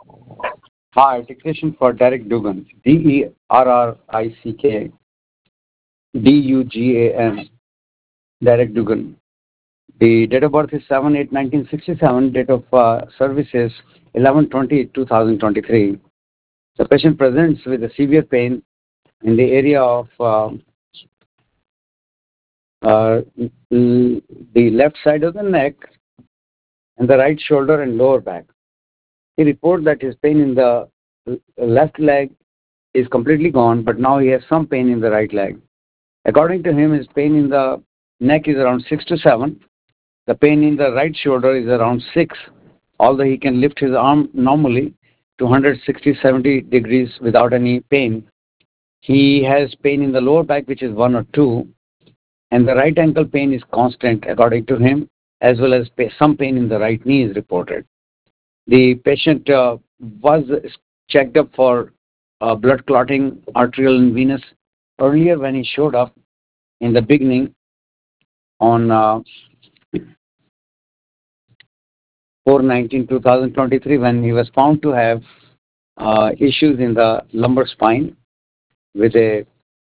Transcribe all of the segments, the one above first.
Hi, dictation for Derek Dugan. Derrickdugan. Derek Dugan. The date of birth is 7/8/1967. Date of service is 11/20/2023. The patient presents with a severe pain in the area of uh, the left side of the neck and the right shoulder and lower back. He reports that his pain in the left leg is completely gone, but now he has some pain in the right leg. According to him, his pain in the neck is around 6 to 7. The pain in the right shoulder is around 6, although he can lift his arm normally to 160-70 degrees without any pain. He has pain in the lower back, which is 1 or 2, and the right ankle pain is constant, according to him, as well as some pain in the right knee is reported. The patient was checked up for blood clotting, arterial and venous, earlier when he showed up in the beginning on 4/19/2023, when he was found to have issues in the lumbar spine with a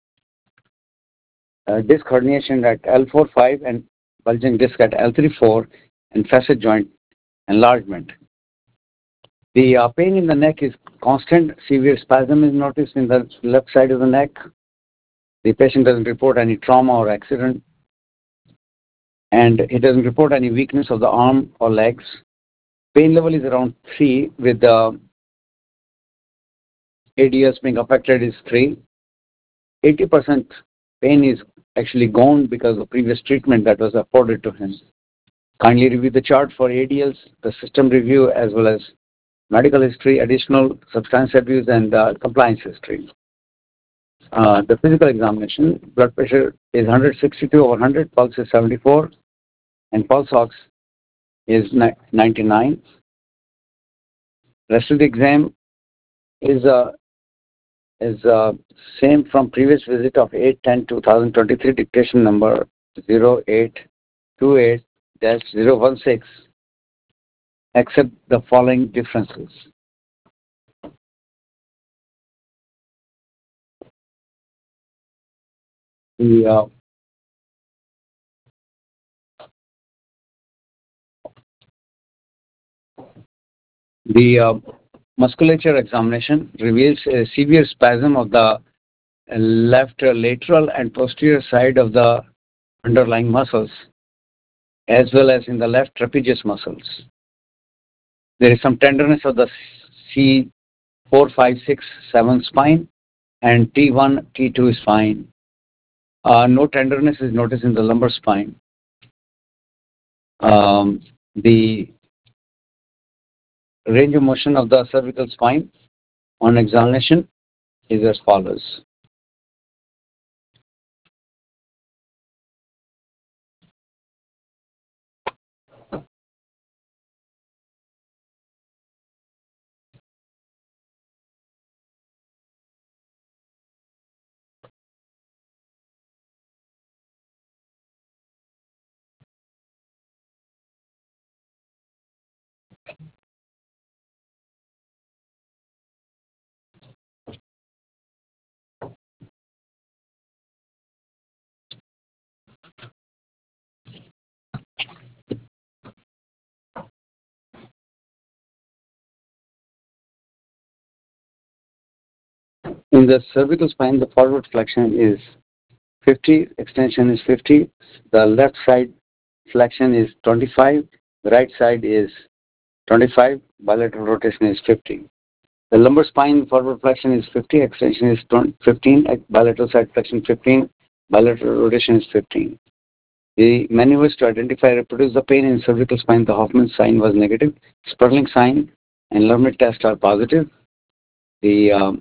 disc herniation at L4-5 and bulging disc at L3-4 and facet joint enlargement. The pain in the neck is constant. Severe spasm is noticed in the left side of the neck. The patient doesn't report any trauma or accident, and he doesn't report any weakness of the arm or legs. Pain level is around 3, with the ADS being affected is 3. 80% pain is actually gone because of previous treatment that was afforded to him. Kindly review the chart for ADLs, the system review, as well as medical history, additional substance abuse, and compliance history. The physical examination, blood pressure is 162/100, pulse is 74, and pulse ox is 99. Rest of the exam is same from previous visit of 8/10/2023, dictation number 0828-016, except the following differences. The musculature examination reveals a severe spasm of the left lateral and posterior side of the underlying muscles, as well as in the left trapezius muscles. There is some tenderness of the C4, 5, 6, 7 spine, and T1, T2 is fine. No tenderness is noticed in the lumbar spine. The range of motion of the cervical spine on examination is as follows. In the cervical spine, the forward flexion is 50, extension is 50. The left side flexion is 25. The right side is 25. Bilateral rotation is 50. The lumbar spine forward flexion is 50. Extension is 15. Bilateral side flexion 15. Bilateral rotation is 15. The maneuvers to identify and reproduce the pain in cervical spine, the Hoffman sign was negative. Sperling sign and Lermit test are positive. The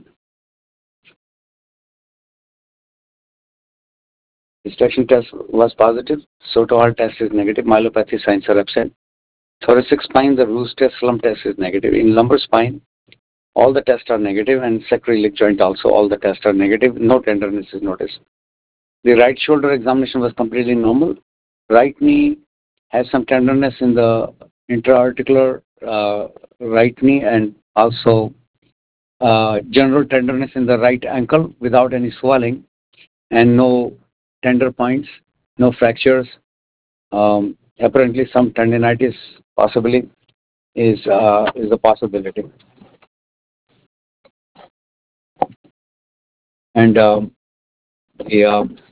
distraction test was positive. Soto-Hall test is negative. Myelopathy signs are absent. Thoracic spine, the Roos test, slump test is negative. In lumbar spine, all the tests are negative, and sacroiliac joint also, all the tests are negative. No tenderness is noticed. The right shoulder examination was completely normal. Right knee has some tenderness in the intra-articular right knee and Also, general tenderness in the right ankle without any swelling and no tender points, no fractures. Apparently, some tendinitis possibly is a possibility. And the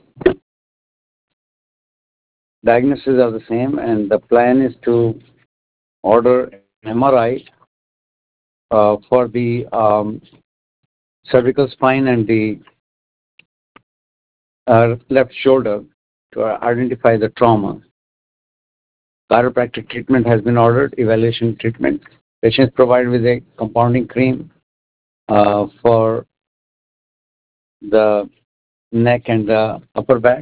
diagnoses are the same, and the plan is to order an MRI for the cervical spine and the left shoulder to identify the trauma. Chiropractic treatment has been ordered, evaluation treatment. Patients provided with a compounding cream for the neck and the upper back,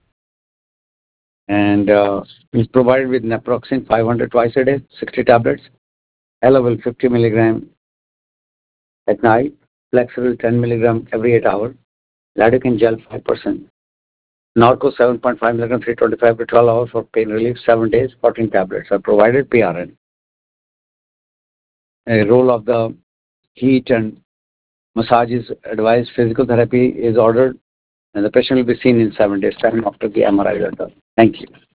and is provided with naproxen 500 twice a day, 60 tablets, L-level 50 milligram at night, Flexeril 10 milligram every 8 hours, lidocaine gel 5%, Norco 7.5 milligram 325 to 12 hours for pain relief, 7 days, 14 tablets are provided, PRN. A roll of the heat and massage is advised, physical therapy is ordered, and the patient will be seen in 7 days time after the MRI is done. Thank you.